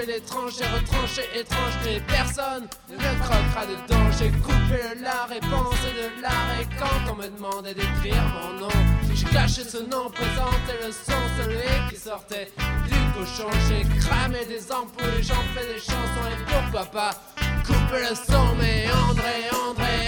l'étrange, j'ai retranché étrange, mais personne ne croquera dedans. J'ai coupé le lard et pensé de l'art, et quand on me demandait d'écrire mon nom, j'ai caché ce nom, présenté le son, celui qui sortait du cochon. J'ai cramé des ampoules et j'en fais des chansons, et pourquoi pas couper le son. Mais André,